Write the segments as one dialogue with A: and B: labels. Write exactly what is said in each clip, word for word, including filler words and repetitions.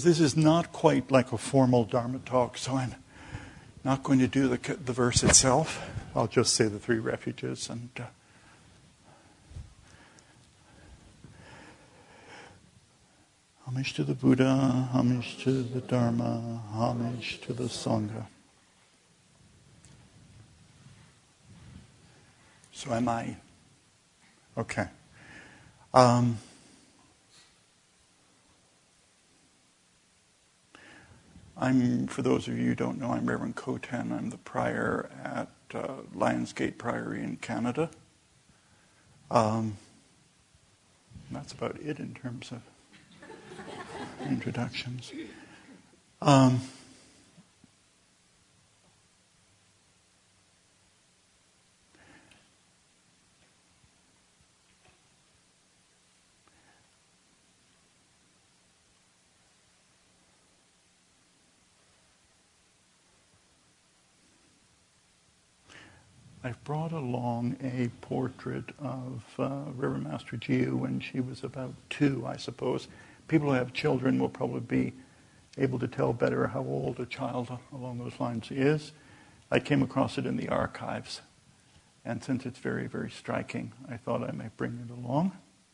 A: This is not quite like a formal Dharma talk, so I'm not going to do the, the verse itself. I'll just say the three refuges and uh, homage to the Buddha, homage to the Dharma, homage to the Sangha. So am I. Okay. Um, I'm, for those of you who don't know, I'm Reverend Koten. I'm the prior at uh, Lionsgate Priory in Canada. Um, that's about it in terms of introductions. Um, I've brought along a portrait of uh, Reverend Master Jiu when she was about two, I suppose. People who have children will probably be able to tell better how old a child along those lines is. I came across it in the archives, and since it's very, very striking, I thought I might bring it along.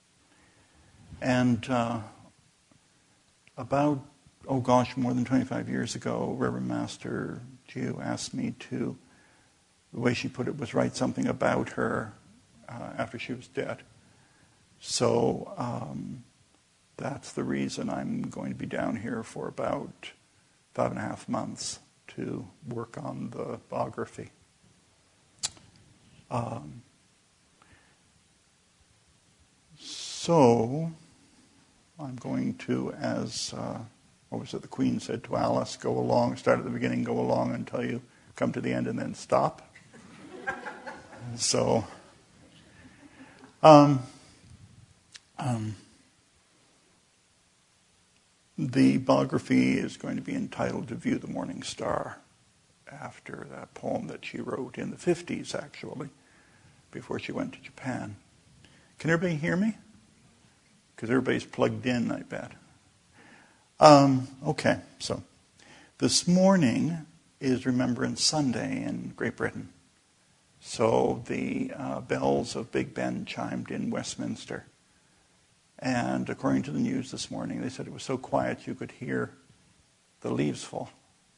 A: And uh, about, oh gosh, more than twenty-five years ago, Reverend Master Jiu asked me to, the way she put it was write something about her uh, after she was dead. So um, that's the reason I'm going to be down here for about five and a half months to work on the biography. Um, so I'm going to, as uh, what was it, the Queen said to Alice, go along, start at the beginning, go along until you come to the end and then stop. So, um, um, the biography is going to be entitled To View the Morning Star, after that poem that she wrote in the fifties, actually, before she went to Japan. Can everybody hear me? Because everybody's plugged in, I bet. Um, okay, so this morning is Remembrance Sunday in Great Britain. So the uh, bells of Big Ben chimed in Westminster. And according to the news this morning, they said it was so quiet you could hear the leaves fall.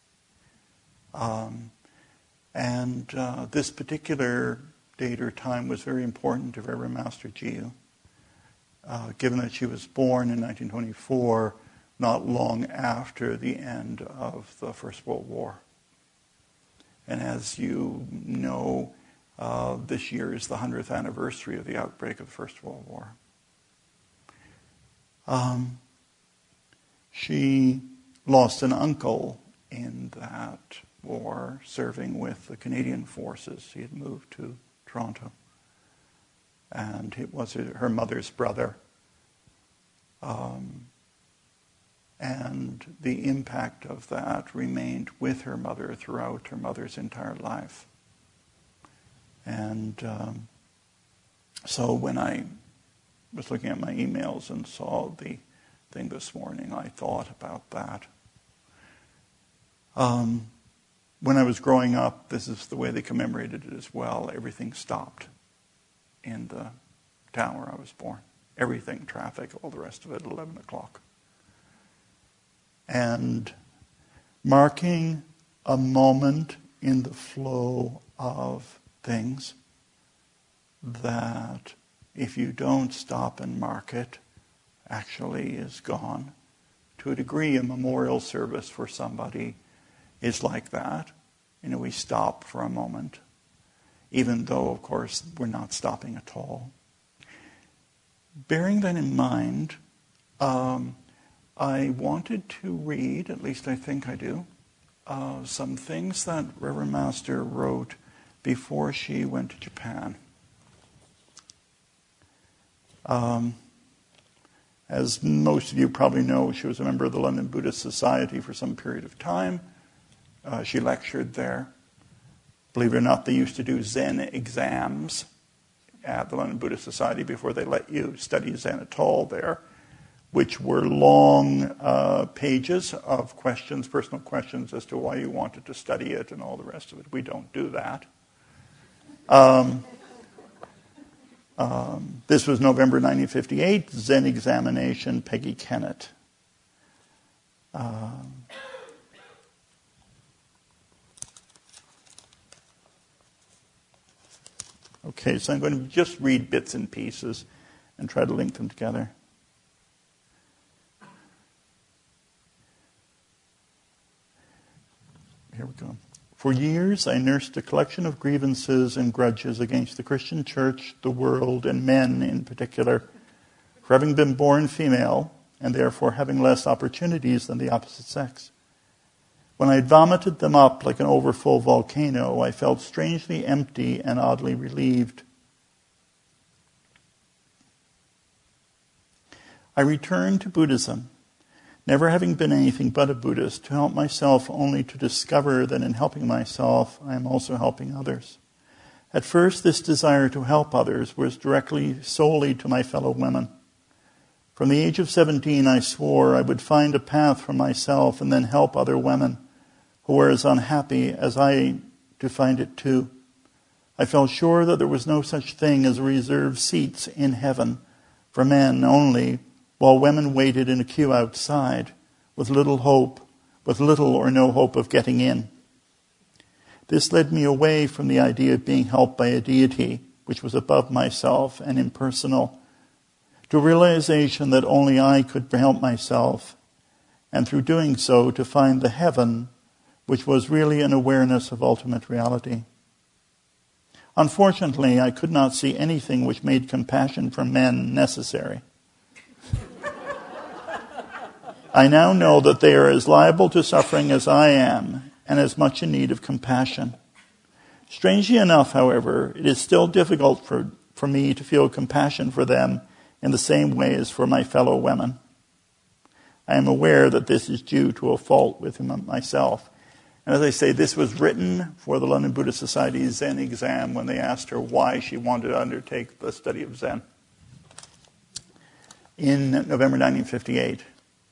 A: Um, and uh, this particular date or time was very important to Reverend Master Jiu, uh, given that she was born in nineteen twenty-four, not long after the end of the First World War. And as you know, Uh, this year is the hundredth anniversary of the outbreak of the First World War. Um, she lost an uncle in that war, serving with the Canadian forces. He had moved to Toronto. And it was her mother's brother. Um, and the impact of that remained with her mother throughout her mother's entire life. And um, so when I was looking at my emails and saw the thing this morning, I thought about that. Um, when I was growing up, this is the way they commemorated it as well. Everything stopped in the town where I was born. Everything, traffic, all the rest of it, at eleven o'clock. And marking a moment in the flow of things that, if you don't stop and mark it, actually is gone. To a degree, a memorial service for somebody is like that. You know, we stop for a moment, even though, of course, we're not stopping at all. Bearing that in mind, um, I wanted to read, at least I think I do, uh, some things that Reverend Master wrote before she went to Japan. Um, as most of you probably know, she was a member of the London Buddhist Society for some period of time. Uh, she lectured there. Believe it or not, they used to do Zen exams at the London Buddhist Society before they let you study Zen at all there. which were long uh, pages of questions, personal questions as to why you wanted to study it and all the rest of it. We don't do that. Um, um, this was November nineteen fifty-eight, Zen Examination, Peggy Kennett. Um, okay, so I'm going to just read bits and pieces and try to link them together. Here we go. For years, I nursed a collection of grievances and grudges against the Christian church, the world, and men in particular, for having been born female and therefore having less opportunities than the opposite sex. When I had vomited them up like an overfull volcano, I felt strangely empty and oddly relieved. I returned to Buddhism, never having been anything but a Buddhist, to help myself only to discover that in helping myself, I am also helping others. At first, this desire to help others was directly solely to my fellow women. From the age of seventeen, I swore I would find a path for myself and then help other women who were as unhappy as I to find it too. I felt sure that there was no such thing as reserved seats in heaven for men only, while women waited in a queue outside with little hope, with little or no hope of getting in. This led me away from the idea of being helped by a deity, which was above myself and impersonal, to a realization that only I could help myself, and through doing so to find the heaven, which was really an awareness of ultimate reality. Unfortunately, I could not see anything which made compassion for men necessary. I now know that they are as liable to suffering as I am, and as much in need of compassion. Strangely enough, however, it is still difficult for, for me to feel compassion for them in the same way as for my fellow women. I am aware that this is due to a fault within myself. And as I say, this was written for the London Buddhist Society's Zen exam when they asked her why she wanted to undertake the study of Zen in November nineteen fifty-eight.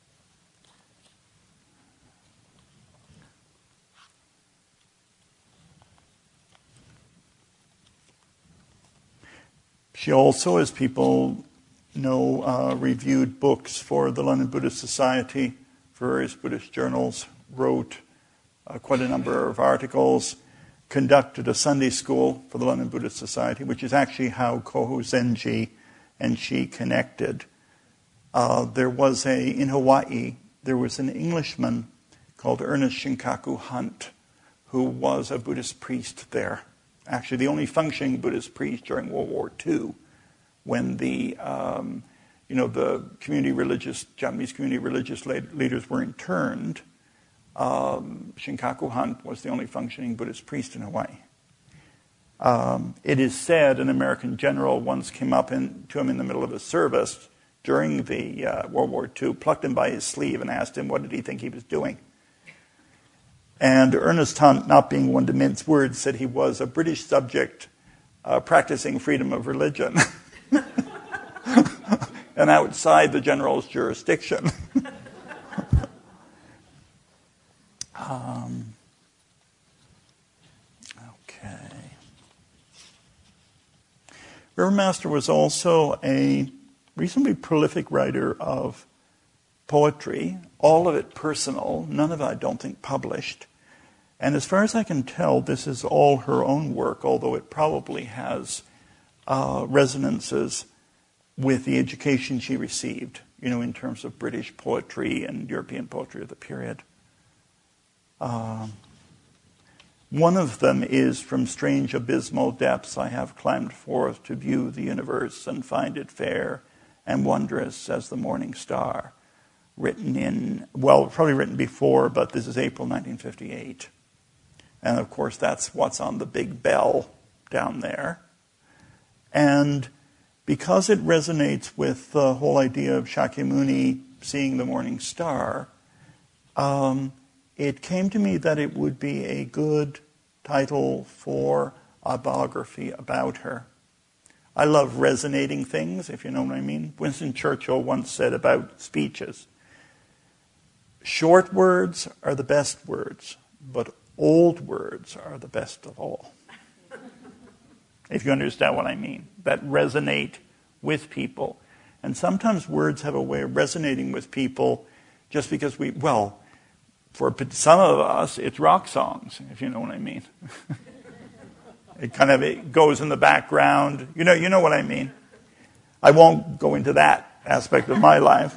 A: She also, as people know, uh, reviewed books for the London Buddhist Society, for various Buddhist journals, wrote uh, quite a number of articles, conducted a Sunday school for the London Buddhist Society, which is actually how Koho Zenji and she connected. Uh, there was a, in Hawaii, there was an Englishman called Ernest Shinkaku Hunt, who was a Buddhist priest there. Actually, the only functioning Buddhist priest during World War Two, when the, um, you know, the community religious, Japanese community religious leaders were interned. Um, Shinkaku Hunt was the only functioning Buddhist priest in Hawaii. Um, it is said an American general once came up in, to him in the middle of a service during the uh, World War Two, plucked him by his sleeve and asked him what did he think he was doing. And Ernest Hunt, not being one to mince words, said he was a British subject uh, practicing freedom of religion and outside the general's jurisdiction. um, okay. Rivermaster was also a reasonably prolific writer of poetry, all of it personal, none of it I don't think published. And as far as I can tell, this is all her own work, although it probably has uh, resonances with the education she received, you know, in terms of British poetry and European poetry of the period. Uh, one of them is, from strange abysmal depths I have climbed forth to view the universe and find it fair and wondrous as the morning star. Written in, well, probably written before, but this is April nineteen fifty-eight. And of course, that's what's on the big bell down there. And because it resonates with the whole idea of Shakyamuni seeing the morning star, um, it came to me that it would be a good title for a biography about her. I love resonating things, if you know what I mean. Winston Churchill once said about speeches, short words are the best words, but old words are the best of all. If you understand what I mean, that resonate with people. And sometimes words have a way of resonating with people just because we, well, for some of us, it's rock songs, if you know what I mean. It kind of it goes in the background. You know, you know what I mean. I won't go into that aspect of my life.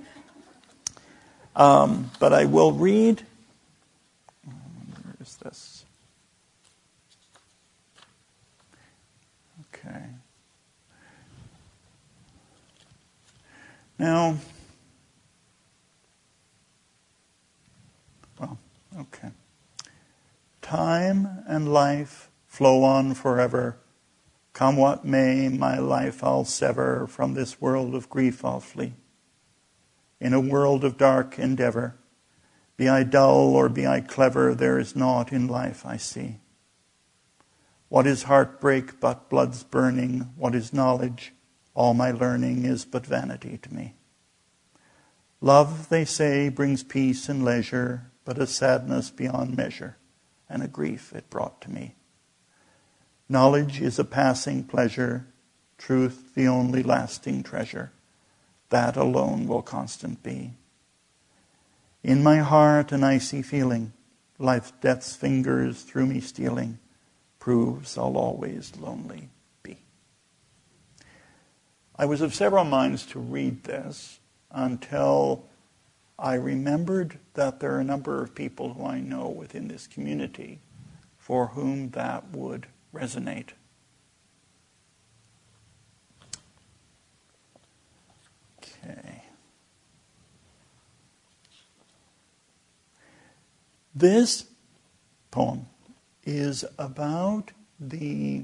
A: Um, but I will read. Where is this? Okay. Now, well, okay. Time and life flow on forever. Come what may, my life I'll sever. From this world of grief I'll flee. In a world of dark endeavor, be I dull or be I clever, there is naught in life I see. What is heartbreak but blood's burning? What is knowledge? All my learning is but vanity to me. Love, they say, brings peace and leisure, but a sadness beyond measure, and a grief it brought to me. Knowledge is a passing pleasure, truth the only lasting treasure. That alone will constant be. In my heart an icy feeling, life death's fingers through me stealing, proves I'll always lonely be. I was of several minds to read this until I remembered that there are a number of people who I know within this community for whom that would resonate. Okay. This poem is about the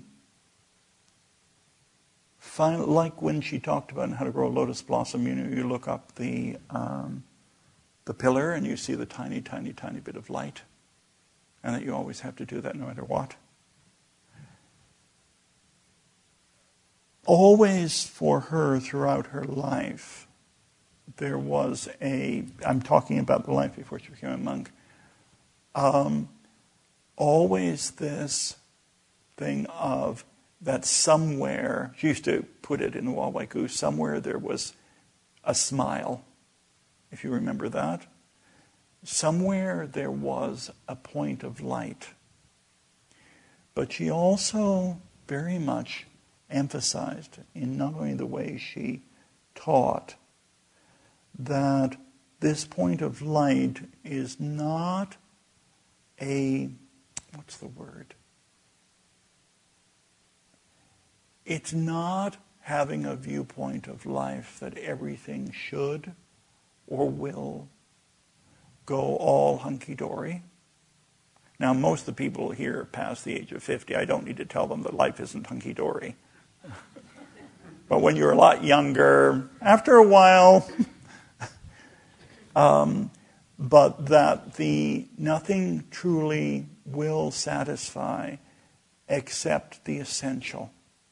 A: final, like when she talked about how to grow a lotus blossom, you know, you look up the um, the pillar and you see the tiny, tiny, tiny bit of light, and that you always have to do that no matter what. Always for her throughout her life, there was a, I'm talking about the life before she became a monk, um, always this thing of that somewhere, she used to put it in the Wawaiku, somewhere there was a smile, if you remember that. Somewhere there was a point of light. But she also very much emphasized in not only the way she taught that this point of light is not a, what's the word? It's not having a viewpoint of life that everything should or will go all hunky-dory. Now, most of the people here past the age of fifty, I don't need to tell them that life isn't hunky-dory. But when you're a lot younger, after a while, um, but that the nothing truly will satisfy except the essential.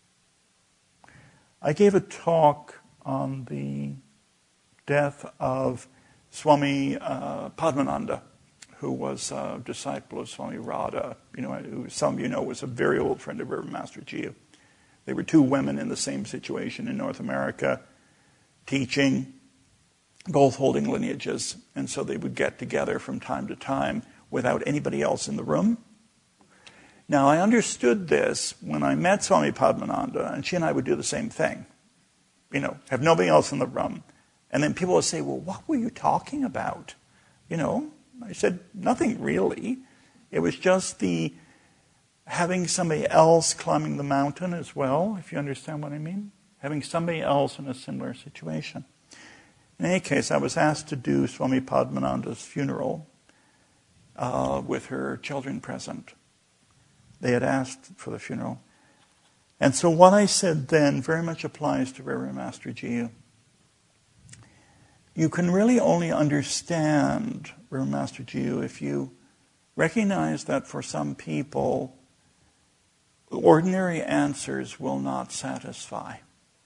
A: I gave a talk on the death of Swami uh, Padmananda, who was a disciple of Swami Radha, you know, who some of you know was a very old friend of Reverend Master Jiu. They were two women in the same situation in North America, teaching, both holding lineages, and so they would get together from time to time without anybody else in the room. Now, I understood this when I met Swami Padmananda, and she and I would do the same thing. You know, have nobody else in the room. And then people would say, well, what were you talking about? You know, I said, nothing really. It was just the having somebody else climbing the mountain as well, if you understand what I mean. Having somebody else in a similar situation. In any case, I was asked to do Swami Padmananda's funeral uh, with her children present. They had asked for the funeral. And so what I said then very much applies to Reverend Master Jiu. You can really only understand Reverend Master Jiu if you recognize that for some people, ordinary answers will not satisfy.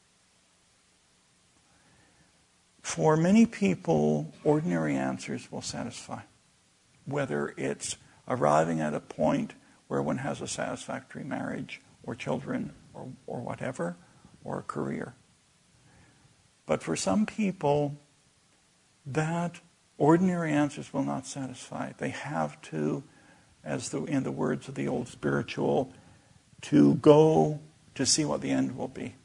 A: For many people, ordinary answers will satisfy. Whether it's arriving at a point where one has a satisfactory marriage or children or, or whatever, or a career. But for some people, that ordinary answers will not satisfy. They have to, as the, in the words of the old spiritual, to go to see what the end will be.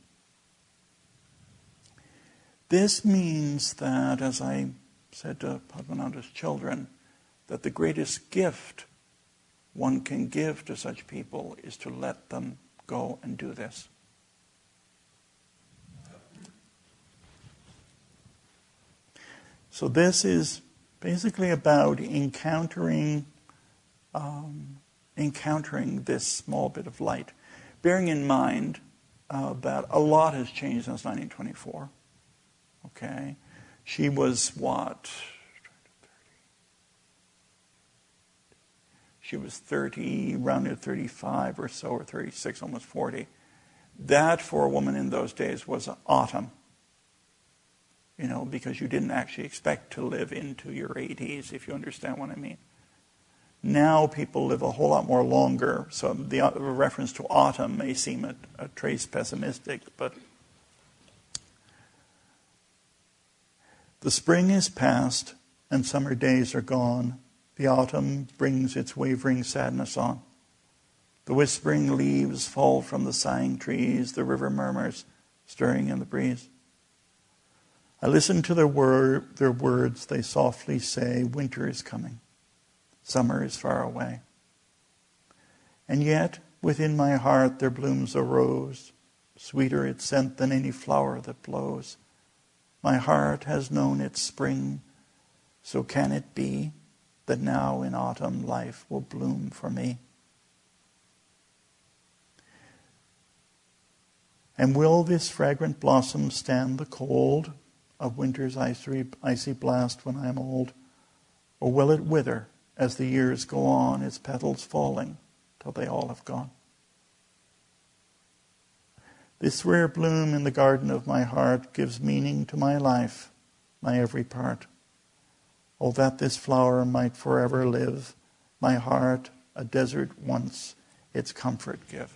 A: This means that, as I said to Padmananda's children, that the greatest gift one can give to such people is to let them go and do this. So this is basically about encountering um, encountering this small bit of light, bearing in mind uh, that a lot has changed since nineteen twenty-four. Okay, she was what? She was thirty, around thirty-five or so, or thirty-six, almost forty. That, for a woman in those days, was autumn. You know, because you didn't actually expect to live into your eighties, if you understand what I mean. Now people live a whole lot more longer, so the uh, reference to autumn may seem a, a trace pessimistic, but the spring is past and summer days are gone. The autumn brings its wavering sadness on. The whispering leaves fall from the sighing trees. The river murmurs, stirring in the breeze. I listen to their, word, their words. They softly say, winter is coming. Summer is far away. And yet, within my heart there blooms a rose, sweeter its scent than any flower that blows. My heart has known its spring, so can it be that now in autumn life will bloom for me? And will this fragrant blossom stand the cold of winter's icy, icy blast when I am old? Or will it wither as the years go on, its petals falling till they all have gone? This rare bloom in the garden of my heart gives meaning to my life, my every part. Oh, that this flower might forever live, my heart, a desert once, its comfort give.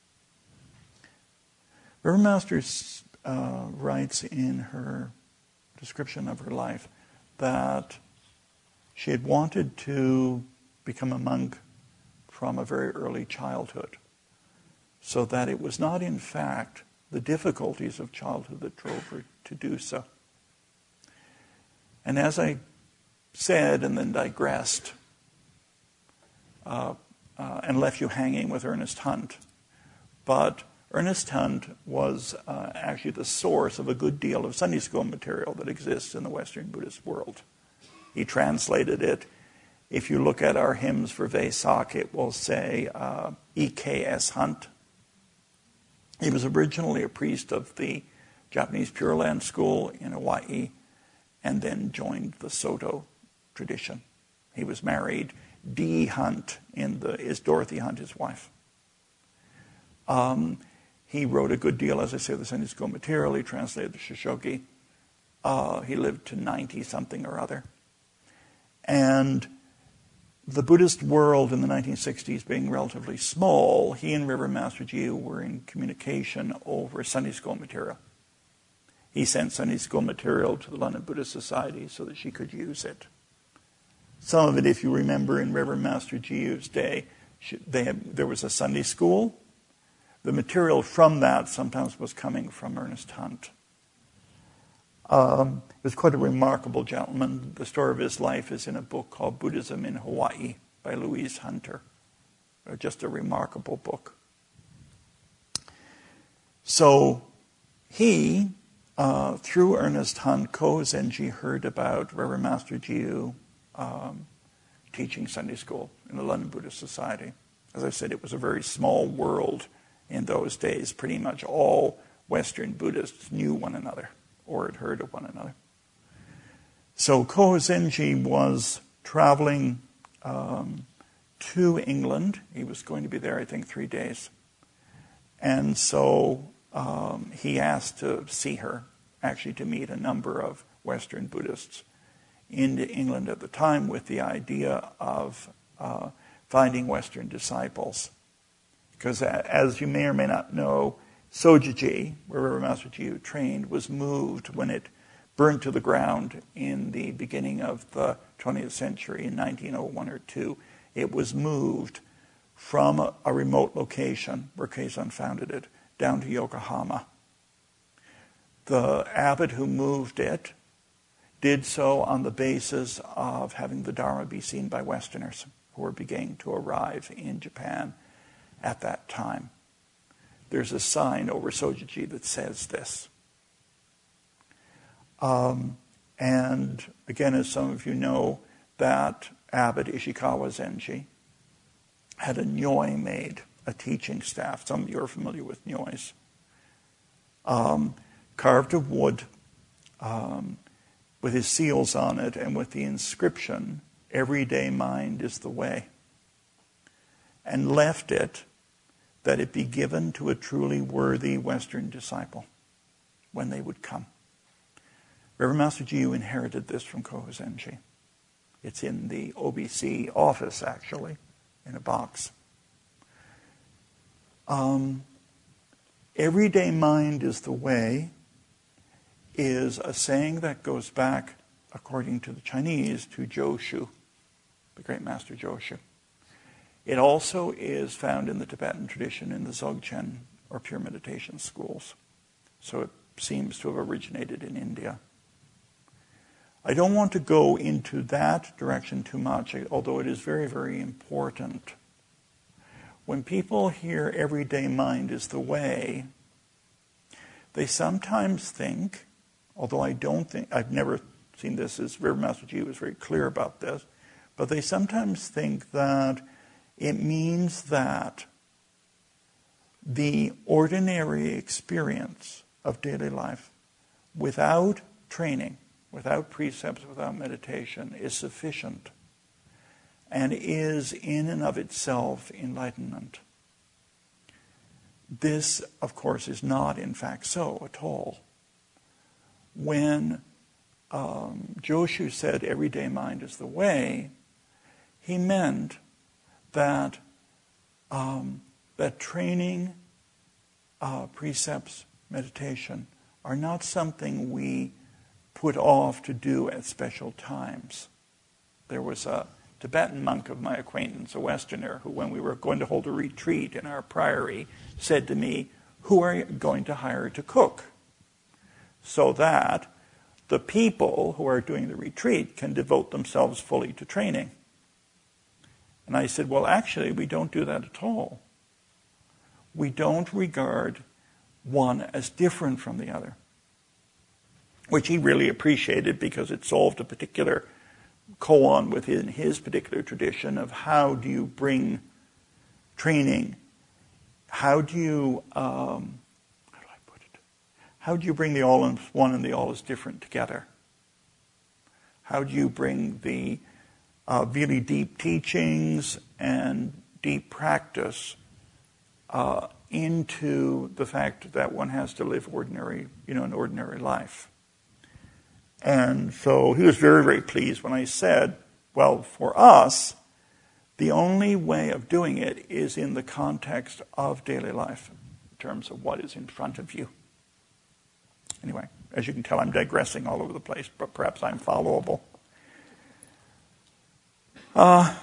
A: River Master uh, writes in her description of her life that she had wanted to become a monk from a very early childhood, so that it was not in fact the difficulties of childhood that drove her to do so. And as I said and then digressed uh, uh, and left you hanging with Ernest Hunt, but Ernest Hunt was uh, actually the source of a good deal of Sunday school material that exists in the Western Buddhist world. He translated it. If you look at our hymns for Vesak, it will say uh, E K S Hunt. He was originally a priest of the Japanese Pure Land School in Hawaii and then joined the Soto tradition. He was married. Dee Hunt in the, is Dorothy Hunt, his wife. Um, he wrote a good deal, as I say, of the Sunday school material. He translated the Shishogi. Uh, he lived to ninety-something or other. And the Buddhist world in the nineteen sixties being relatively small, he and River Master Jiu were in communication over Sunday school material. He sent Sunday school material to the London Buddhist Society so that she could use it. Some of it, if you remember, in River Master Jiu's day, they had, there was a Sunday school. The material from that sometimes was coming from Ernest Hunt. Um, he was quite a remarkable gentleman. The story of his life is in a book called Buddhism in Hawaii by Louise Hunter. Just a remarkable book. So he, uh, through Ernest Hunt, Ko Zenji heard about Reverend Master Jiu um, teaching Sunday school in the London Buddhist Society. As I said, it was a very small world in those days. Pretty much all Western Buddhists knew one another or had heard of one another. So Ko Zenji was traveling um, to England. He was going to be there, I think, three days. And so um, he asked to see her, actually to meet a number of Western Buddhists in England at the time with the idea of uh, finding Western disciples. Because as you may or may not know, Sojiji, where Reverend Master Jiyu trained, was moved when it burned to the ground in the beginning of the twentieth century in nineteen oh one or two. It was moved from a, a remote location where Keizan founded it down to Yokohama. The abbot who moved it did so on the basis of having the Dharma be seen by Westerners who were beginning to arrive in Japan at that time. There's a sign over Sojiji that says this. Um, and again, as some of you know, that abbot Ishikawa Zenji had a nyoi made, a teaching staff. Some of you are familiar with nyois. Um, carved of wood, um, with his seals on it, and with the inscription, "Everyday mind is the way," and left it that it be given to a truly worthy Western disciple when they would come. Reverend Master Jiyu inherited this from Koho Zenji. It's in the O B C office, actually, in a box. Um, everyday mind is the way is a saying that goes back, according to the Chinese, to Joshu, the great master Joshu. It also is found in the Tibetan tradition in the Dzogchen, or pure meditation schools. So it seems to have originated in India. I don't want to go into that direction too much, although it is very, very important. When people hear everyday mind is the way, they sometimes think, although I don't think, I've never seen this, as Reverend Master Jiyu was very clear about this, but they sometimes think that it means that the ordinary experience of daily life without training, without precepts, without meditation, is sufficient and is in and of itself enlightenment. This, of course, is not in fact so at all. When um, Joshu said everyday mind is the way, he meant that um, that training, uh, precepts, meditation are not something we put off to do at special times. There was a Tibetan monk of my acquaintance, a Westerner, who when we were going to hold a retreat in our priory, said to me, "Who are you going to hire to cook?" So that the people who are doing the retreat can devote themselves fully to training. And I said, well, actually, we don't do that at all. We don't regard one as different from the other, which he really appreciated because it solved a particular koan within his particular tradition of how do you bring training, how do you, um, how do I put it, how do you bring the all in one and the all is different together? How do you bring the uh, really deep teachings and deep practice uh, into the fact that one has to live ordinary, you know, an ordinary life? And so he was very, very pleased when I said, well, for us, the only way of doing it is in the context of daily life, in terms of what is in front of you. Anyway, as you can tell, I'm digressing all over the place, but perhaps I'm followable. Uh,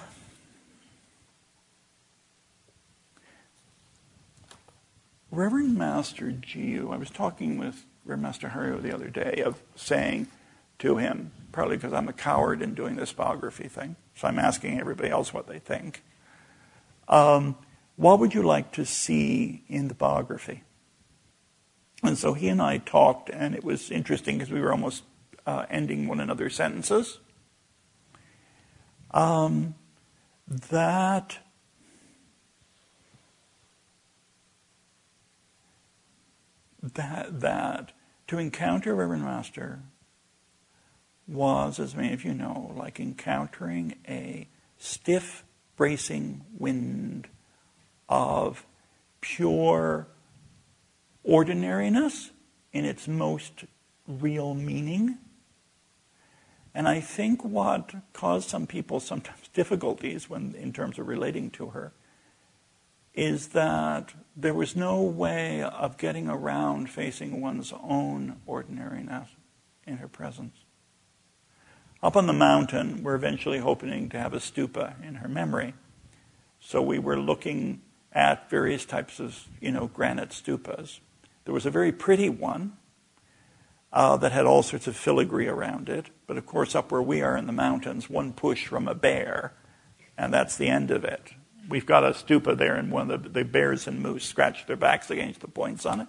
A: Reverend Master Jiyu, I was talking with Reverend Master Hario the other day of saying to him, partly because I'm a coward in doing this biography thing, so I'm asking everybody else what they think. Um, what would you like to see in the biography? And so he and I talked, and it was interesting because we were almost uh, ending one another's sentences. Um, that that that to encounter Reverend Master was, as many of you know, like encountering a stiff, bracing wind of pure, ordinariness in its most real meaning. And I think what caused some people sometimes difficulties when, in terms of relating to her, is that there was no way of getting around facing one's own ordinariness in her presence. Up on the mountain, we're eventually hoping to have a stupa in her memory. So we were looking at various types of, you know, granite stupas. There was a very pretty one uh, that had all sorts of filigree around it. But of course, up where we are in the mountains, one push from a bear, and that's the end of it. We've got a stupa there, and one of the, the bears and moose scratch their backs against the points on it.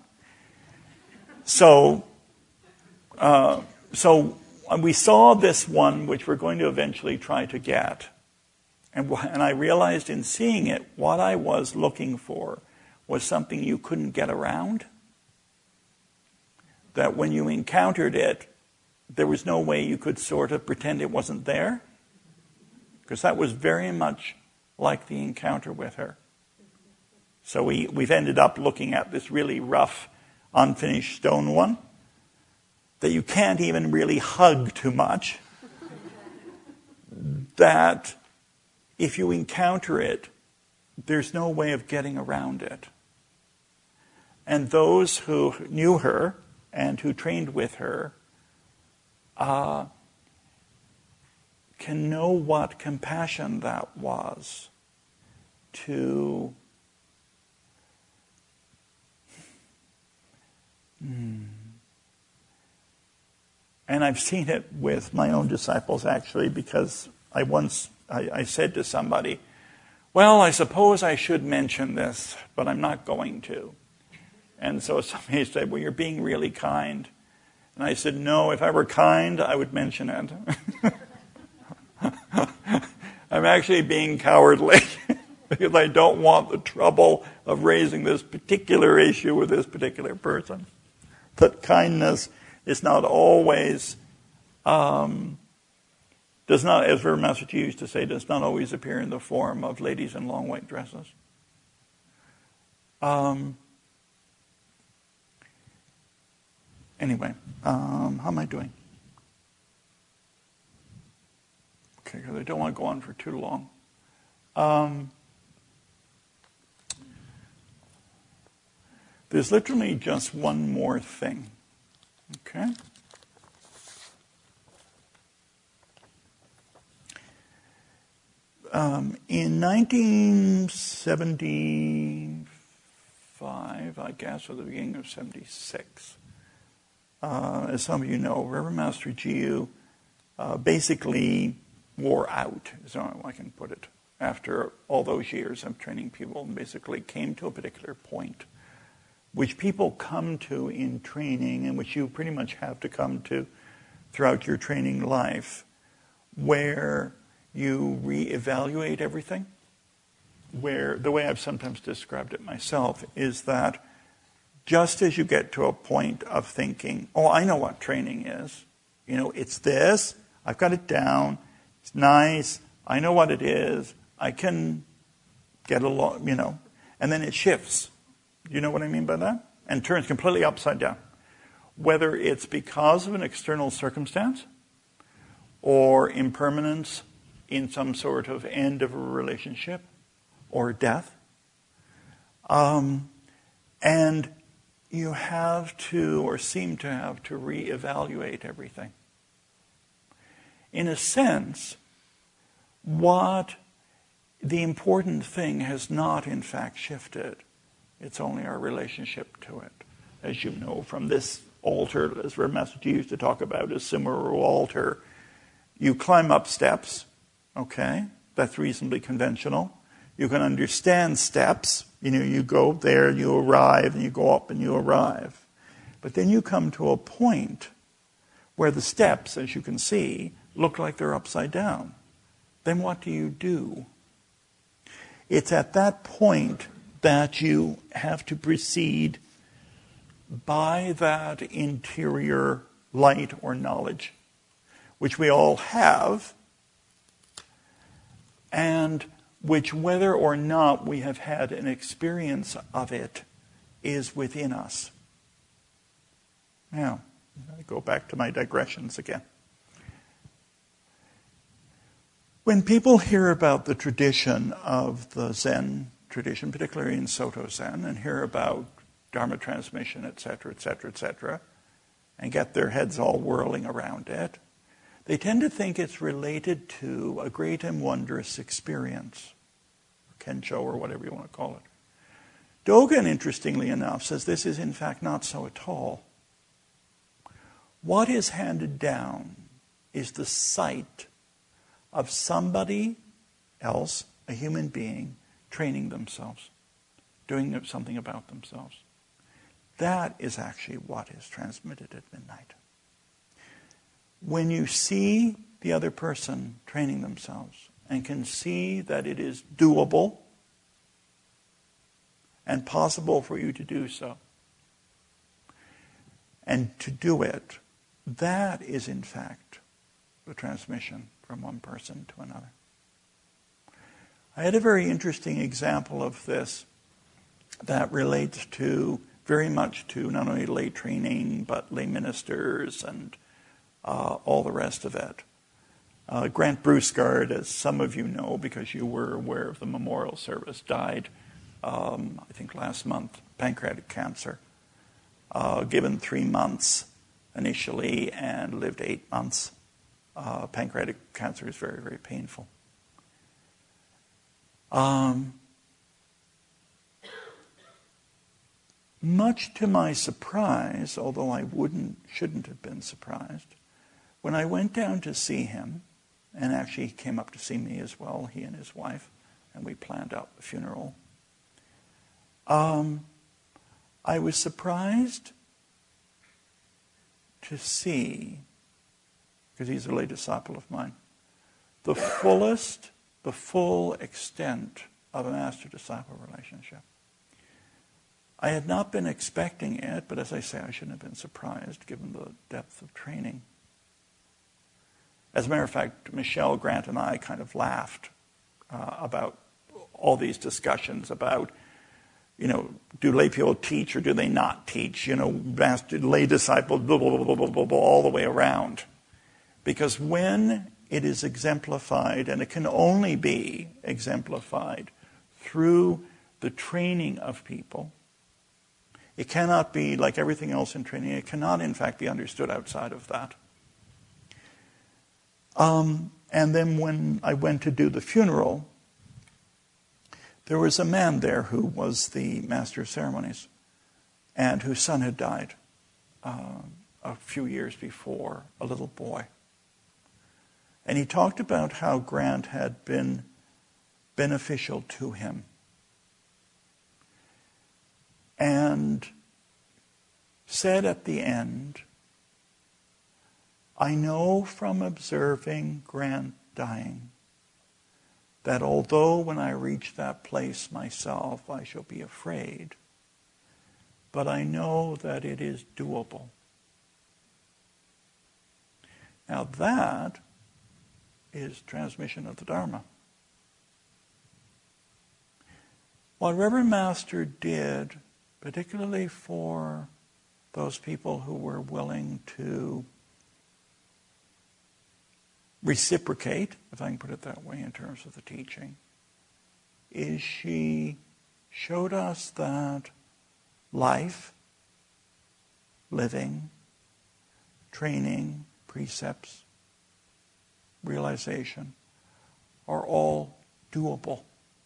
A: So, uh, so we saw this one, which we're going to eventually try to get. And, and I realized in seeing it, what I was looking for was something you couldn't get around. That when you encountered it, there was no way you could sort of pretend it wasn't there. Because that was very much like the encounter with her. So we, we've ended up looking at this really rough, unfinished stone one that you can't even really hug too much. That if you encounter it, there's no way of getting around it. And those who knew her and who trained with her uh, can know what compassion that was to hmm. And I've seen it with my own disciples, actually, because I once I, I said to somebody, well, I suppose I should mention this, but I'm not going to. And so somebody said, well, you're being really kind. And I said, no, if I were kind, I would mention it. I'm actually being cowardly because I don't want the trouble of raising this particular issue with this particular person. But kindness is not always, um, does not, as Reverend Master G used to say, does not always appear in the form of ladies in long white dresses. Um, anyway, um, how am I doing? Okay, because I don't want to go on for too long. Um, there's literally just one more thing. Okay? Um, in nineteen seventy-five, I guess, or the beginning of seventy-six, uh, as some of you know, Reverend Master G U uh, basically wore out, is how I can put it, after all those years of training people, and basically came to a particular point, which people come to in training, and which you pretty much have to come to throughout your training life, where you reevaluate everything. Where the way I've sometimes described it myself is that just as you get to a point of thinking, oh, I know what training is. You know, it's this. I've got it down. It's nice. I know what it is. I can get along, you know. And then it shifts. You know what I mean by that? And turns completely upside down. Whether it's because of an external circumstance or impermanence in some sort of end of a relationship or death. Um, and you have to, or seem to have to, reevaluate everything. In a sense, what the important thing has not, in fact, shifted. It's only our relationship to it. As you know from this altar, as Reverend Master G used to talk about, a Simuru altar, you climb up steps, okay? That's reasonably conventional. You can understand steps. You know, you go there, you arrive, and you go up and you arrive. But then you come to a point where the steps, as you can see, look like they're upside down. Then what do you do? It's at that point that you have to proceed by that interior light or knowledge, which we all have, and which, whether or not we have had an experience of it, is within us. Now, I go back to my digressions again. When people hear about the tradition of the Zen tradition, particularly in Soto Zen, and hear about Dharma transmission, et cetera, et cetera, et cetera, and get their heads all whirling around it, they tend to think it's related to a great and wondrous experience, Kensho or whatever you want to call it. Dogen, interestingly enough, says this is in fact not so at all. What is handed down is the sight of somebody else, a human being, training themselves, doing something about themselves. That is actually what is transmitted at midnight. When you see the other person training themselves and can see that it is doable and possible for you to do so, and to do it, that is in fact the transmission from one person to another. I had a very interesting example of this that relates to very much to not only lay training, but lay ministers and uh, all the rest of it. Uh, Grant Brusgard, as some of you know because you were aware of the memorial service, died, um, I think last month, pancreatic cancer, uh, given three months initially and lived eight months. Uh, pancreatic cancer is very, very painful. Um, much to my surprise, although I wouldn't, shouldn't have been surprised, when I went down to see him, and actually he came up to see me as well, he and his wife, and we planned out the funeral, um, I was surprised to see, because he's a lay disciple of mine, the fullest, the full extent of a master-disciple relationship. I had not been expecting it, but as I say, I shouldn't have been surprised given the depth of training. As a matter of fact, Michelle, Grant, and I kind of laughed uh, about all these discussions about, you know, do lay people teach or do they not teach? You know, master, lay disciple, blah, blah, blah, blah, blah, blah, all the way around. Because when it is exemplified, and it can only be exemplified through the training of people, it cannot be, like everything else in training, it cannot in fact be understood outside of that. Um, and then when I went to do the funeral, there was a man there who was the master of ceremonies and whose son had died uh, a few years before, a little boy. And he talked about how Grant had been beneficial to him. And said at the end, I know from observing Grant dying that although when I reach that place myself I shall be afraid, but I know that it is doable. Now that is transmission of the Dharma. What Reverend Master did, particularly for those people who were willing to reciprocate, if I can put it that way in terms of the teaching, is she showed us that life, living, training, precepts, realization are all doable.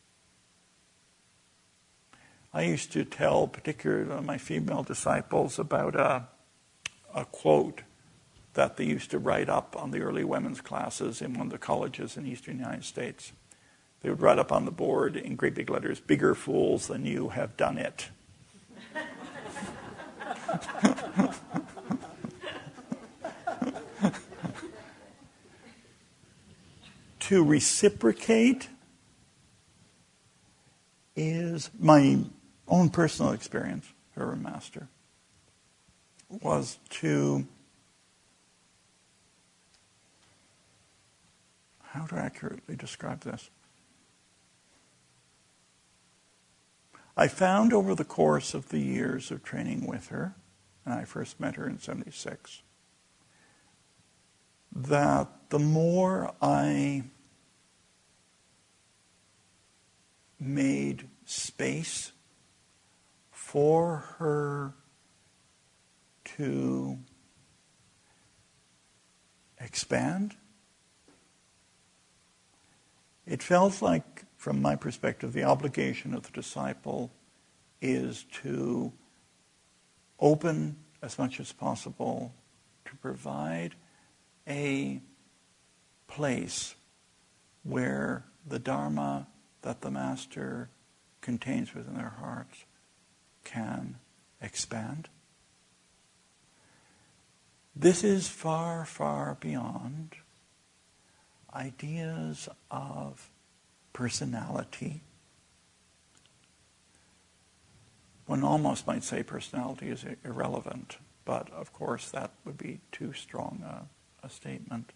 A: I used to tell particularly my female disciples about a, a quote that they used to write up on the early women's classes in one of the colleges in the eastern United States. They would write up on the board in great big letters, "Bigger fools than you have done it." To reciprocate is my own personal experience, Reverend Master, was to, how to accurately describe this? I found over the course of the years of training with her and I first met her in seventy-six, that the more I made space for her to expand, it felt like, from my perspective, the obligation of the disciple is to open as much as possible to provide a place where the Dharma that the Master contains within their hearts can expand. This is far, far beyond ideas of personality. One almost might say personality is irrelevant, but of course that would be too strong a, a statement.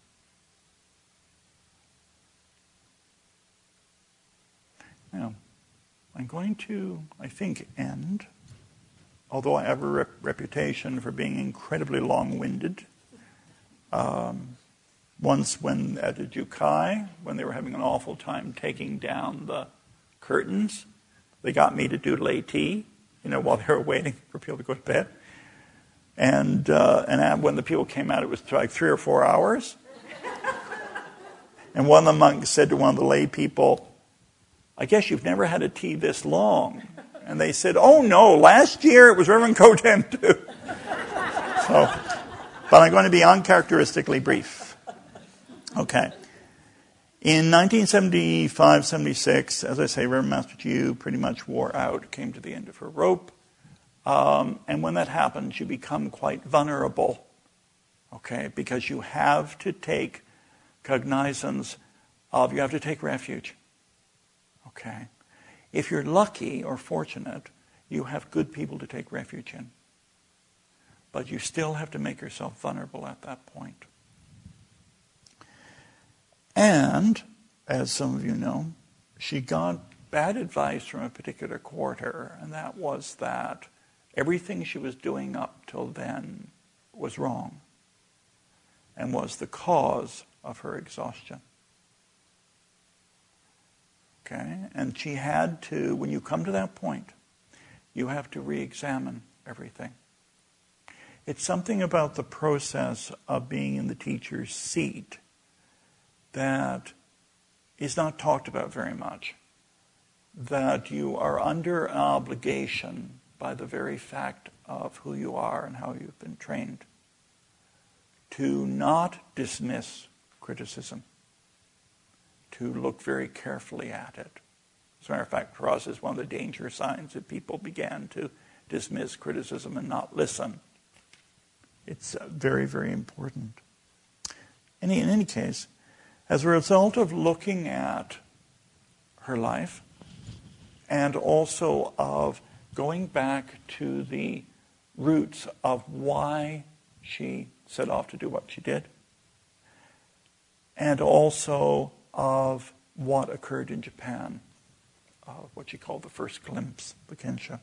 A: Now, I'm going to, I think, end, although I have a rep- reputation for being incredibly long-winded. Um, once when at the Jukai, when they were having an awful time taking down the curtains, they got me to do lei tea, you know, while they were waiting for people to go to bed. And uh, and when the people came out, it was like three or four hours. And one of the monks said to one of the lay people, "I guess you've never had a tea this long." And they said, "Oh no, last year it was Reverend Koten too." So, but I'm going to be uncharacteristically brief. Okay. In nineteen seventy-five seventy-six, as I say, Reverend Master Jiu pretty much wore out, came to the end of her rope. Um, and when that happens, you become quite vulnerable, okay, because you have to take cognizance of, you have to take refuge, okay. If you're lucky or fortunate, you have good people to take refuge in. But you still have to make yourself vulnerable at that point. And, as some of you know, she got bad advice from a particular quarter, and that was that everything she was doing up till then was wrong and was the cause of her exhaustion. Okay? And she had to, when you come to that point, you have to re-examine everything. It's something about the process of being in the teacher's seat that is not talked about very much. That you are under an obligation by the very fact of who you are and how you've been trained to not dismiss criticism, to look very carefully at it. As a matter of fact, for us, is one of the danger signs that people began to dismiss criticism and not listen. It's very, very important. In any case, as a result of looking at her life and also of going back to the roots of why she set off to do what she did, and also of what occurred in Japan, uh, what she called the first glimpse, the Kensha,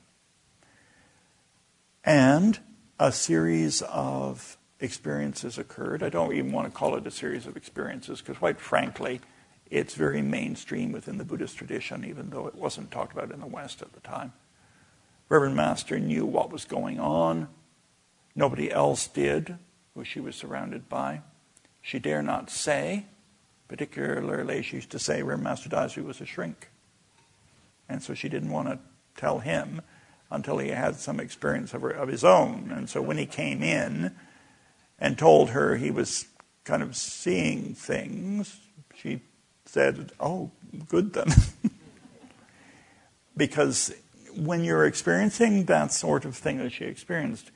A: and a series of experiences occurred. I don't even want to call it a series of experiences because, quite frankly, it's very mainstream within the Buddhist tradition, even though it wasn't talked about in the West at the time. Reverend Master knew what was going on. Nobody else did, who she was surrounded by. She dare not say. Particularly, she used to say Reverend Master Daisu was a shrink. And so she didn't want to tell him until he had some experience of, her, of his own. And so when he came in and told her he was kind of seeing things, she said, "Oh, good then." Because when you're experiencing that sort of thing that she experienced,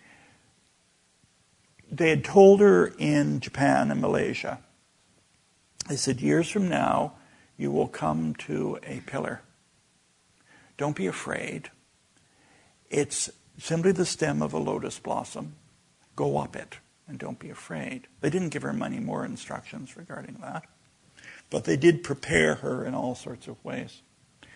A: they had told her in Japan and Malaysia, they said, years from now, you will come to a pillar. Don't be afraid. It's simply the stem of a lotus blossom. Go up it and don't be afraid. They didn't give her many more instructions regarding that, but they did prepare her in all sorts of ways.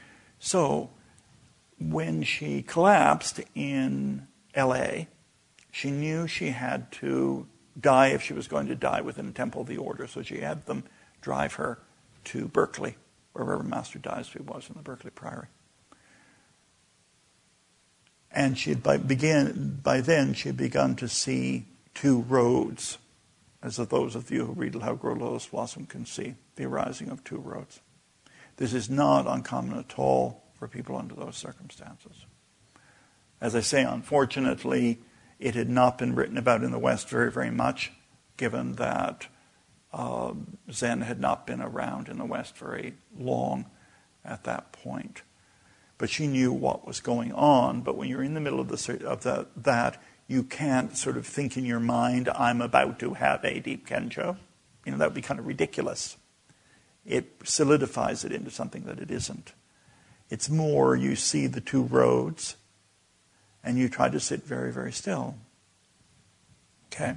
A: So when she collapsed in L A, She knew she had to die if she was going to die within the temple of the order, so she had them drive her to Berkeley, where Reverend Master Dysby was in the Berkeley Priory. And she had by, begin, by then she had begun to see two roads, as of those of you who read How to Grow Lotus Blossom can see, the arising of two roads. This is not uncommon at all for people under those circumstances. As I say, unfortunately, it had not been written about in the West very, very much, given that uh, Zen had not been around in the West very long at that point. But she knew what was going on. But when you're in the middle of, the, of the, that, you can't sort of think in your mind, I'm about to have a deep Kensho. You know, that would be kind of ridiculous. It solidifies it into something that it isn't. It's more you see the two roads, and you try to sit very, very still. Okay?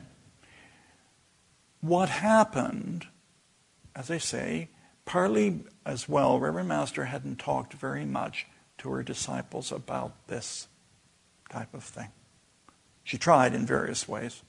A: What happened, as I say, partly as well, Reverend Master hadn't talked very much to her disciples about this type of thing. She tried in various ways.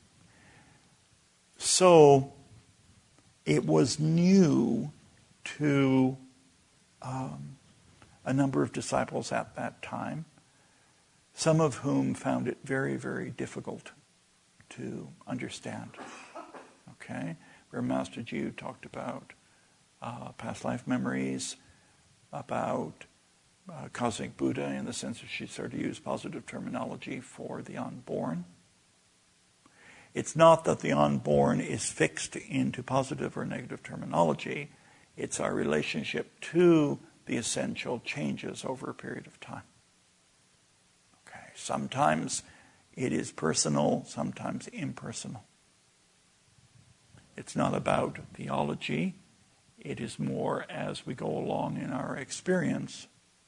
A: So it was new to um, a number of disciples at that time, some of whom found it very, very difficult to understand. Okay? Reverend Master Jiu talked about uh, past life memories, about uh, cosmic Buddha, in the sense that she started to use positive terminology for the unborn. It's not that the unborn is fixed into positive or negative terminology. It's our relationship to the essential changes over a period of time. Okay, sometimes it is personal, sometimes impersonal. It's not about theology. It is more as we go along in our experience.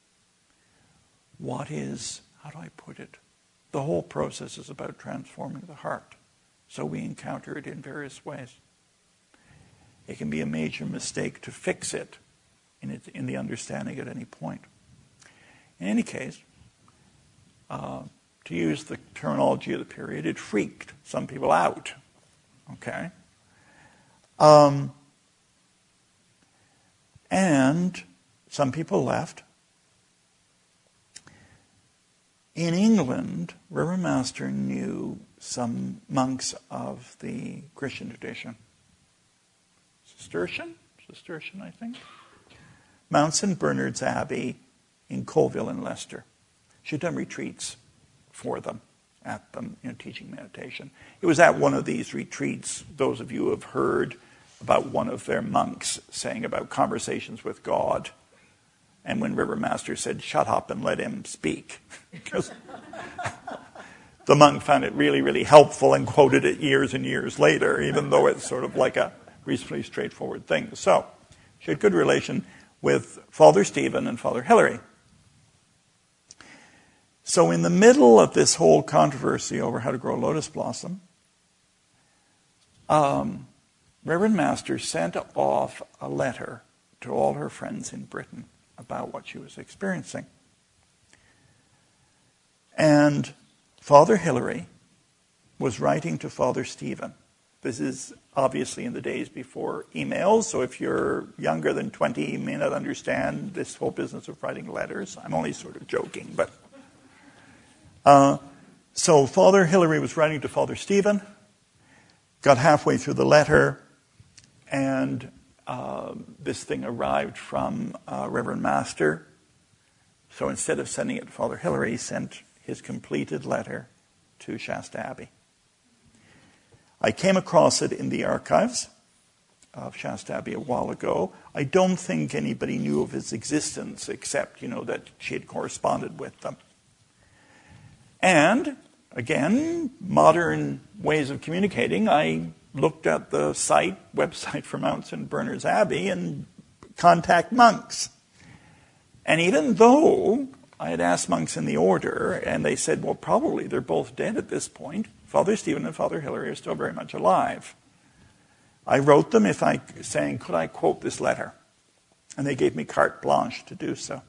A: What is, how do I put it? The whole process is about transforming the heart. So we encounter it in various ways. It can be a major mistake to fix it in, it, in the understanding at any point. In any case, uh, to use the terminology of the period, it freaked some people out. Okay? Um, and some people left. In England, Reverend Master knew some monks of the Christian tradition. Cistercian? Cistercian, I think. Mount Saint Bernard's Abbey in Colville in Leicester. She'd done retreats for them, at them, you know, teaching meditation. It was at one of these retreats, those of you who have heard about one of their monks saying about conversations with God. And when Reverend Master said, shut up and let him speak, because the monk found it really, really helpful and quoted it years and years later, even though it's sort of like a reasonably straightforward thing. So she had good relation with Father Stephen and Father Hilary. So in the middle of this whole controversy over how to grow lotus blossom, um, Reverend Master sent off a letter to all her friends in Britain about what she was experiencing. And Father Hilary was writing to Father Stephen. This is obviously in the days before emails, so if you're younger than twenty, you may not understand this whole business of writing letters. I'm only sort of joking, but... Uh, so Father Hilary was writing to Father Stephen, got halfway through the letter, and uh, this thing arrived from uh, Reverend Master. So instead of sending it to Father Hilary, he sent his completed letter to Shasta Abbey. I came across it in the archives of Shasta Abbey a while ago. I don't think anybody knew of its existence except, you know, that she had corresponded with them. And, again, modern ways of communicating, I looked at the site, website for Mount Saint Bernard's Abbey and contact monks. And even though I had asked monks in the order, and they said, well, probably they're both dead at this point, Father Stephen and Father Hilary are still very much alive. I wrote them if I saying, could I quote this letter? And they gave me carte blanche to do so.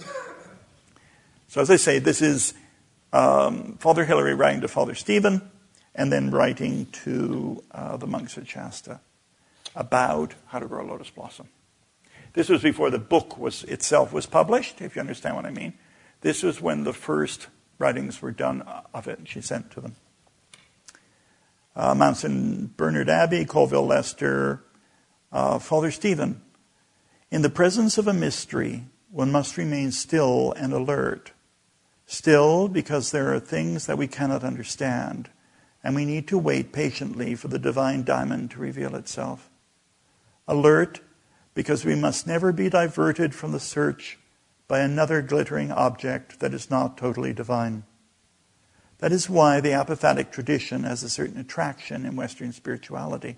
A: So as I say, this is um, Father Hilary writing to Father Stephen, and then writing to uh, the monks at Shasta about how to grow a lotus blossom. This was before the book was itself was published, if you understand what I mean. This was when the first writings were done of it, and she sent to them. Uh, Mount Saint Bernard Abbey, Colville, Leicester, uh, Father Stephen. In the presence of a mystery, one must remain still and alert. Still, because there are things that we cannot understand, and we need to wait patiently for the divine diamond to reveal itself. Alert, because we must never be diverted from the search by another glittering object that is not totally divine. That is why the apophatic tradition has a certain attraction in Western spirituality.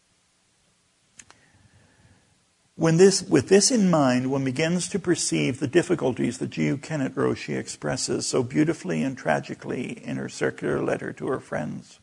A: When this, with this in mind, one begins to perceive the difficulties that G U Kennett Roshi expresses so beautifully and tragically in her circular letter to her friends.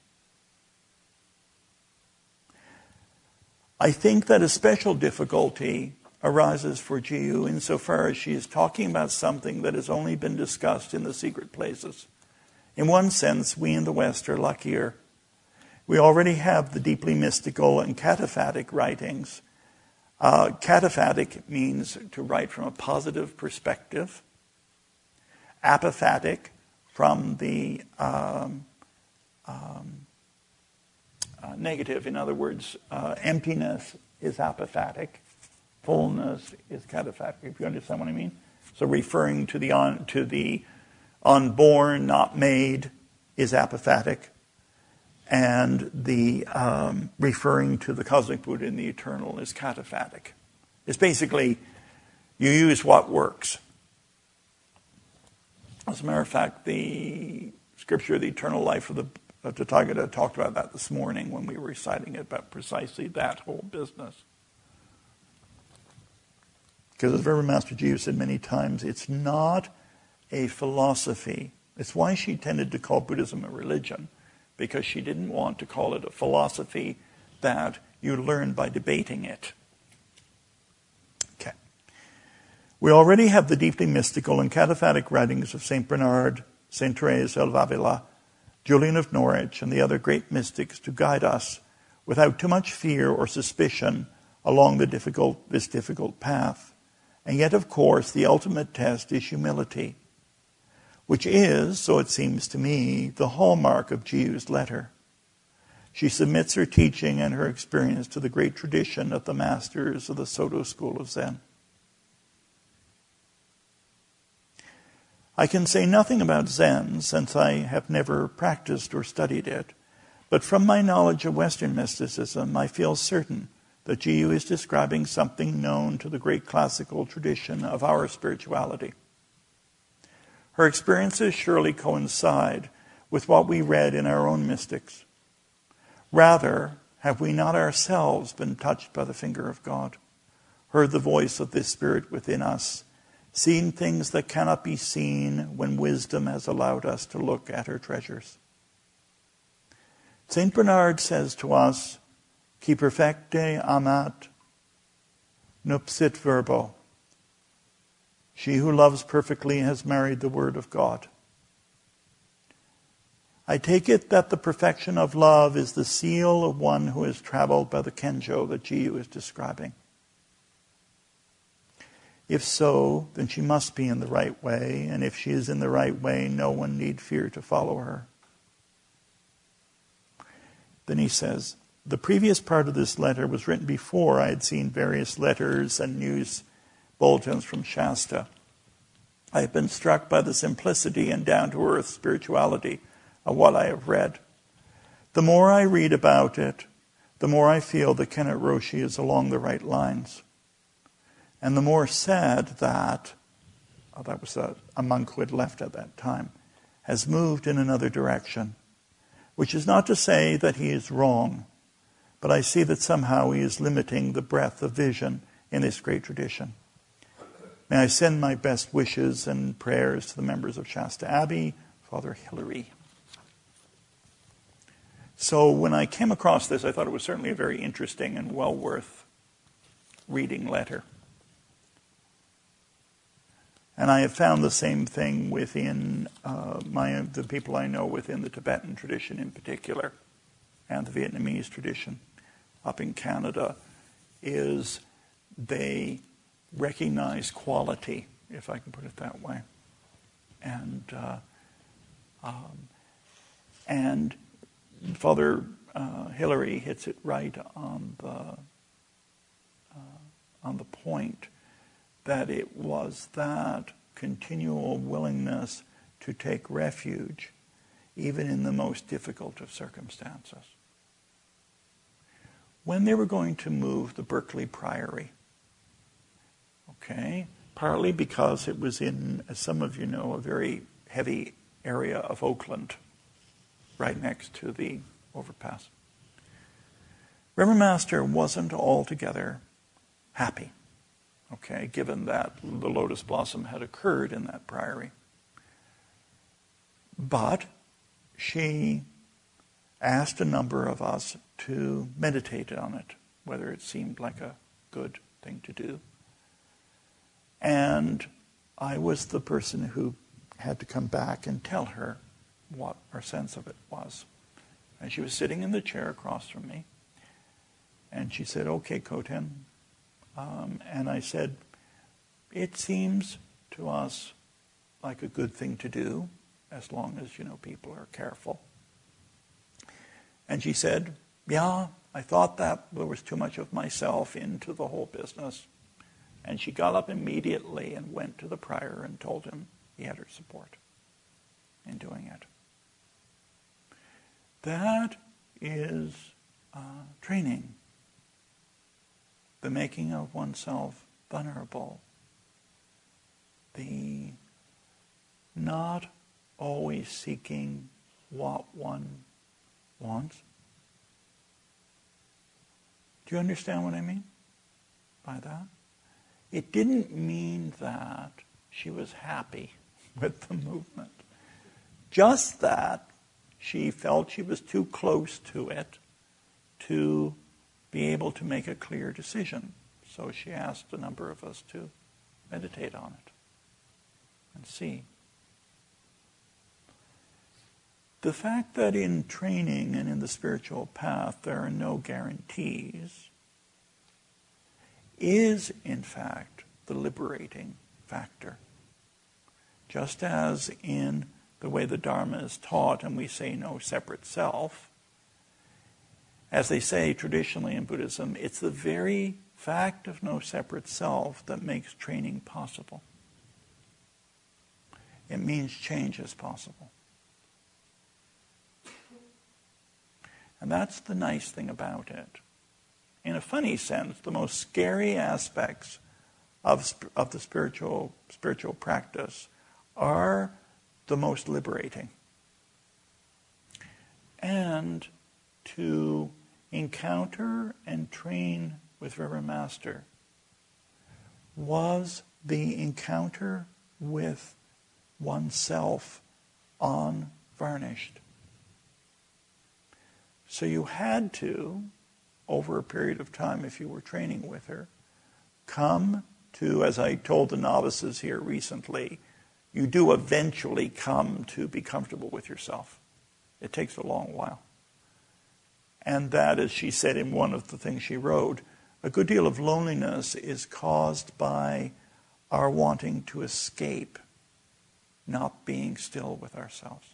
A: I think that a special difficulty arises for G U insofar as she is talking about something that has only been discussed in the secret places. In one sense, we in the West are luckier. We already have the deeply mystical and cataphatic writings. Uh, cataphatic means to write from a positive perspective. Apophatic from the um, um, uh, negative. In other words, uh, emptiness is apophatic. Fullness is cataphatic, if you understand what I mean. So referring to the on, to the unborn, not made, is apophatic. And the um, referring to the cosmic Buddha in the eternal is cataphatic. It's basically, you use what works. As a matter of fact, the scripture, the eternal life of the of Tathagata, talked about that this morning when we were reciting it, about precisely that whole business. Because as Reverend Master G U said many times, it's not a philosophy. It's why she tended to call Buddhism a religion, because she didn't want to call it a philosophy that you learn by debating it. Okay. We already have the deeply mystical and cataphatic writings of Saint Bernard, Saint Therese of Avila, Julian of Norwich, and the other great mystics to guide us without too much fear or suspicion along the difficult, this difficult path. And yet, of course, the ultimate test is humility, which is, so it seems to me, the hallmark of G U's letter. She submits her teaching and her experience to the great tradition of the masters of the Soto school of Zen. I can say nothing about Zen since I have never practiced or studied it, but from my knowledge of Western mysticism, I feel certain that G U is describing something known to the great classical tradition of our spirituality. Her experiences surely coincide with what we read in our own mystics. Rather, have we not ourselves been touched by the finger of God, heard the voice of this Spirit within us, seen things that cannot be seen when wisdom has allowed us to look at her treasures? Saint Bernard says to us, Qui perfecte amat nupsit verbo. She who loves perfectly has married the Word of God. I take it that the perfection of love is the seal of one who has traveled by the Kenjo that G U is describing. If so, then she must be in the right way, and if she is in the right way, no one need fear to follow her. Then he says, the previous part of this letter was written before I had seen various letters and news bulletins from Shasta. I have been struck by the simplicity and down-to-earth spirituality of what I have read. The more I read about it, the more I feel that Kennett Roshi is along the right lines. And the more sad that, oh, that was a, a monk who had left at that time, has moved in another direction, which is not to say that he is wrong, but I see that somehow he is limiting the breadth of vision in this great tradition. May I send my best wishes and prayers to the members of Shasta Abbey, Father Hilary. So when I came across this, I thought it was certainly a very interesting and well worth reading letter. And I have found the same thing within uh, my the people I know within the Tibetan tradition in particular, and the Vietnamese tradition up in Canada, is they recognize quality, if I can put it that way. And uh, um, and Father uh, Hilary hits it right on the uh, on the point that it was that continual willingness to take refuge, even in the most difficult of circumstances. When they were going to move the Berkeley Priory, okay, partly because it was in, as some of you know, a very heavy area of Oakland, right next to the overpass. Reverend Master wasn't altogether happy, okay, given that the lotus blossom had occurred in that priory. But she asked a number of us to meditate on it, whether it seemed like a good thing to do. And I was the person who had to come back and tell her what our sense of it was. And she was sitting in the chair across from me. And she said, "Okay, Khoten." Um, and I said, "It seems to us like a good thing to do, as long as, you know, people are careful." And she said, "Yeah, I thought that there was too much of myself into the whole business." And she got up immediately and went to the prior and told him he had her support in doing it. That is uh, training. The making of oneself vulnerable. The not always seeking what one wants. Do you understand what I mean by that? It didn't mean that she was happy with the movement. Just that she felt she was too close to it to be able to make a clear decision. So she asked a number of us to meditate on it and see. The fact that in training and in the spiritual path there are no guarantees is, in fact, the liberating factor. Just as in the way the Dharma is taught, and we say no separate self, as they say traditionally in Buddhism, it's the very fact of no separate self that makes training possible. It means change is possible. And that's the nice thing about it. In a funny sense, the most scary aspects of, of the spiritual, spiritual practice are the most liberating. And to encounter and train with Reverend Master was the encounter with oneself unvarnished. So you had to, over a period of time, if you were training with her, come to, as I told the novices here recently, you do eventually come to be comfortable with yourself. It takes a long while. And that, as she said in one of the things she wrote, a good deal of loneliness is caused by our wanting to escape, not being still with ourselves.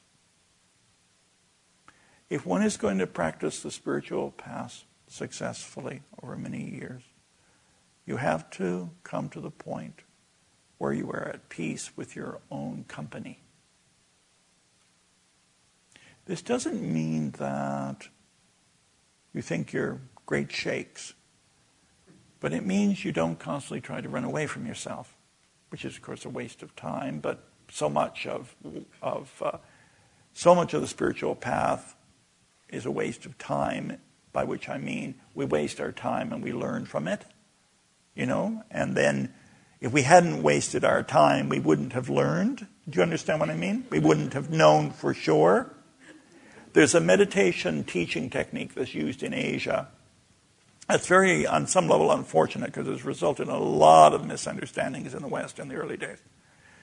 A: If one is going to practice the spiritual path successfully over many years, you have to come to the point where you are at peace with your own company. This doesn't mean that you think you're great shakes, but it means you don't constantly try to run away from yourself, which is, of course, a waste of time. But so much of of uh, so much of the spiritual path is a waste of time. By which I mean we waste our time and we learn from it, you know. And then, if we hadn't wasted our time, we wouldn't have learned. Do you understand what I mean? We wouldn't have known for sure. There's a meditation teaching technique that's used in Asia. That's very, on some level, unfortunate because it's resulted in a lot of misunderstandings in the West in the early days.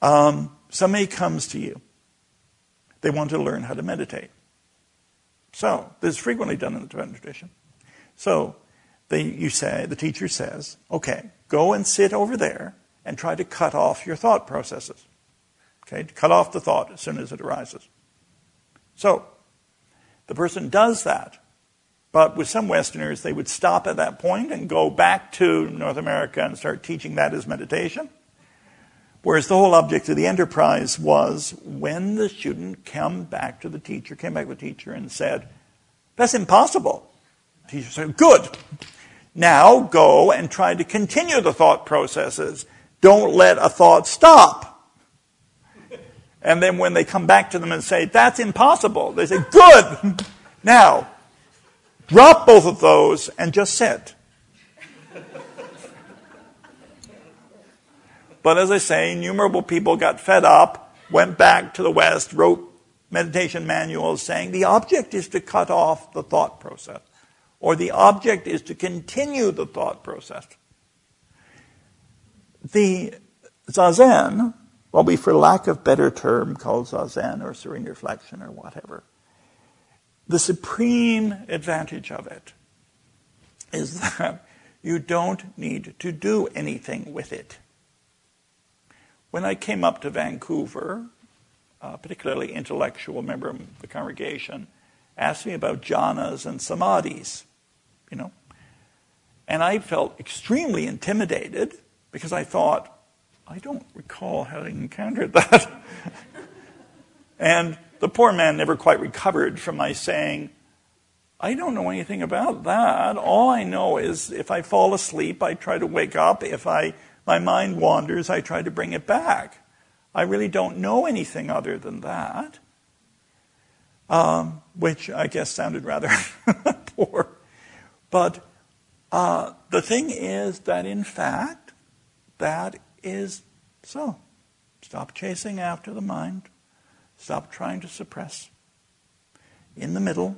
A: Um, somebody comes to you. They want to learn how to meditate. So, this is frequently done in the Tibetan tradition. So, they, you say, the teacher says, okay, go and sit over there and try to cut off your thought processes. Okay, cut off the thought as soon as it arises. So, the person does that. But with some Westerners, they would stop at that point and go back to North America and start teaching that as meditation. Whereas the whole object of the enterprise was when the student came back to the teacher, came back to the teacher and said, that's impossible. The teacher said, good. Now go and try to continue the thought processes. Don't let a thought stop. And then when they come back to them and say, that's impossible, they say, good. Now, drop both of those and just sit. But as I say, innumerable people got fed up, went back to the West, wrote meditation manuals saying the object is to cut off the thought process, or the object is to continue the thought process. The Zazen, what we, for lack of better term, call Zazen or serene reflection or whatever, the supreme advantage of it is that you don't need to do anything with it. When I came up to Vancouver, a particularly intellectual member of the congregation asked me about jhanas and samadhis, you know. And I felt extremely intimidated because I thought, I don't recall having encountered that. And the poor man never quite recovered from my saying, I don't know anything about that. All I know is if I fall asleep, I try to wake up. If I my mind wanders, I try to bring it back. I really don't know anything other than that. Um, which I guess sounded rather poor. But uh, the thing is that in fact, that is so. Stop chasing after the mind. Stop trying to suppress. In the middle,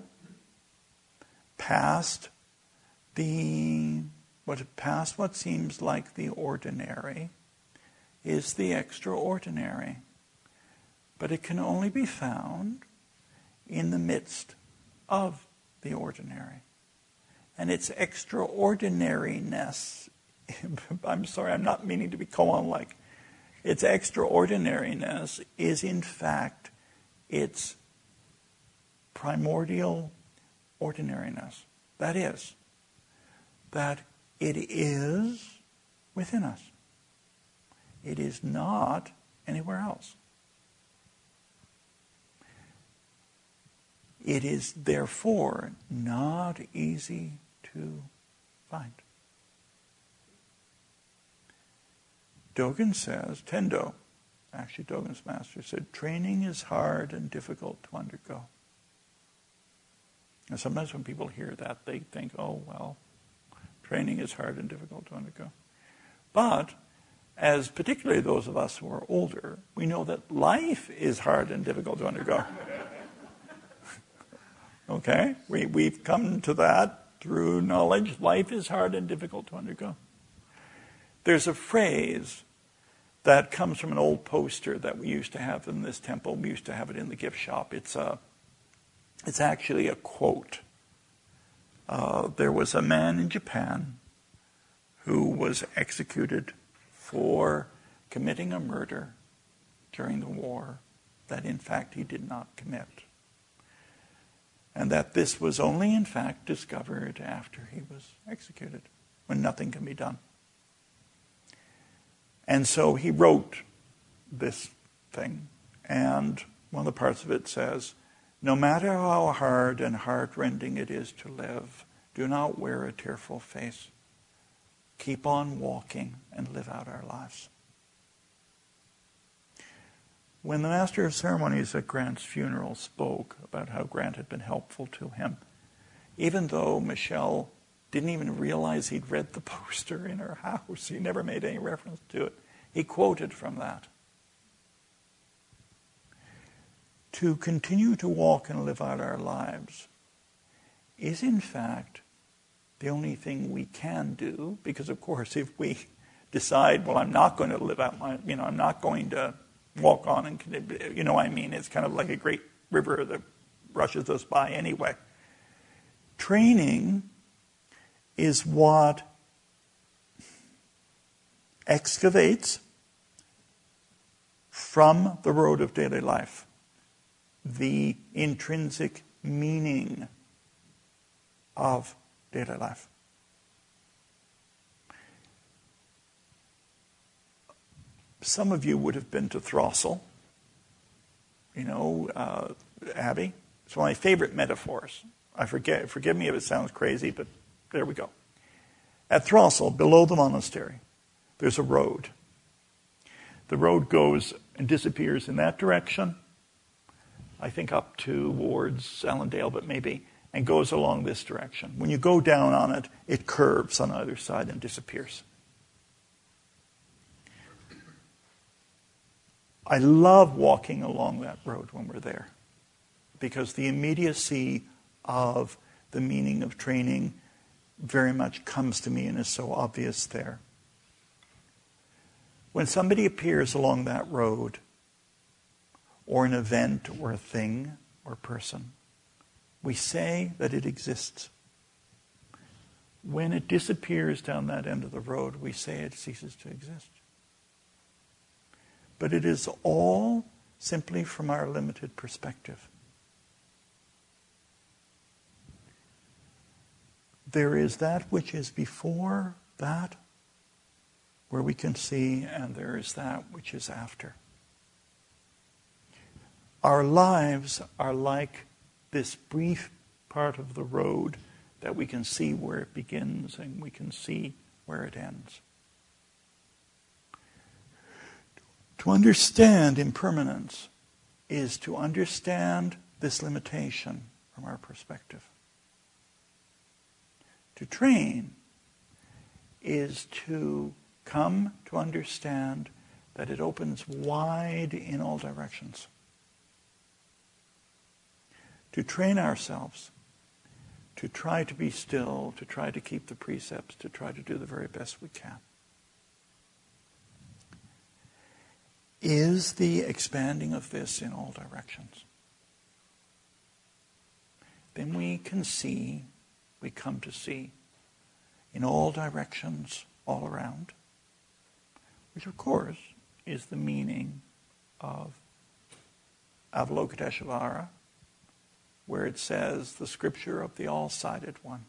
A: past the what past what seems like the ordinary is the extraordinary. But it can only be found in the midst of the ordinary. And its extraordinariness, I'm sorry, I'm not meaning to be koan-like. Its extraordinariness is in fact its primordial ordinariness. That is, that it is within us. It is not anywhere else. It is therefore not easy to find. Dogen says, Tendo, actually Dogen's master said, training is hard and difficult to undergo. And sometimes when people hear that, they think, oh, well, training is hard and difficult to undergo. But, as particularly those of us who are older, we know that life is hard and difficult to undergo. Okay? We, we've come to that through knowledge. Life is hard and difficult to undergo. There's a phrase that comes from an old poster that we used to have in this temple. We used to have it in the gift shop. It's a, it's actually a quote. Uh, there was a man in Japan who was executed for committing a murder during the war that in fact he did not commit. And that this was only in fact discovered after he was executed, when nothing can be done. And so he wrote this thing, and one of the parts of it says, no matter how hard and heart-rending it is to live, do not wear a tearful face. Keep on walking and live out our lives. When the Master of Ceremonies at Grant's funeral spoke about how Grant had been helpful to him, even though Michelle didn't even realize he'd read the poster in her house, he never made any reference to it, he quoted from that. To continue to walk and live out our lives is in fact the only thing we can do, because of course if we decide, well, I'm not going to live out my, you know, I'm not going to walk on and, you know what I mean? It's kind of like a great river that rushes us by anyway. Training is what excavates from the road of daily life the intrinsic meaning of daily life. Some of you would have been to Throstle. You know, uh, Abby. It's one of my favorite metaphors. I forget, forgive me if it sounds crazy, but there we go. At Throstle, below the monastery, there's a road. The road goes and disappears in that direction, I think up towards Allendale, but maybe, and goes along this direction. When you go down on it, it curves on either side and disappears. I love walking along that road when we're there, because the immediacy of the meaning of training very much comes to me and is so obvious there. When somebody appears along that road, or an event, or a thing, or person, we say that it exists. When it disappears down that end of the road, we say it ceases to exist. But it is all simply from our limited perspective. There is that which is before that, where we can see, and there is that which is after. Our lives are like this brief part of the road that we can see where it begins and we can see where it ends. To understand impermanence is to understand this limitation from our perspective. To train is to come to understand that it opens wide in all directions. To train ourselves, to try to be still, to try to keep the precepts, to try to do the very best we can, is the expanding of this in all directions. Then we can see, we come to see, in all directions, all around, which of course is the meaning of Avalokiteshvara, where it says the scripture of the all-sided one,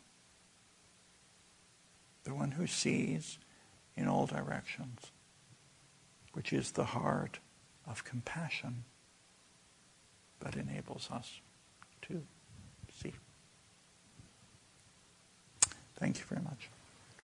A: the one who sees in all directions, which is the heart of compassion that enables us to see. Thank you very much.